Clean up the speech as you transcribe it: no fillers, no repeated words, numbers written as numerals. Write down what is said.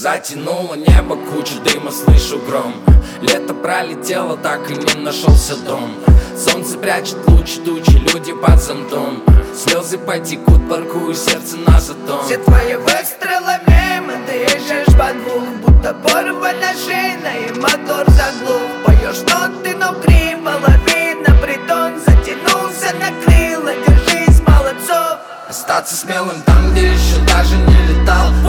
Затянуло небо, куча дыма, слышу гром. Лето пролетело, так и не нашелся дом. Солнце прячет лучи тучи, люди под зонтом. Слезы потекут, паркую сердце на затон. Все твои выстрелы мимо, ты ищешь подвох, будто порвана шина и мотор заглох. Поешь ноты, но криво, лавина, притон затянулся, накрыло, держись, молодцов. Остаться смелым там, где еще даже не летал.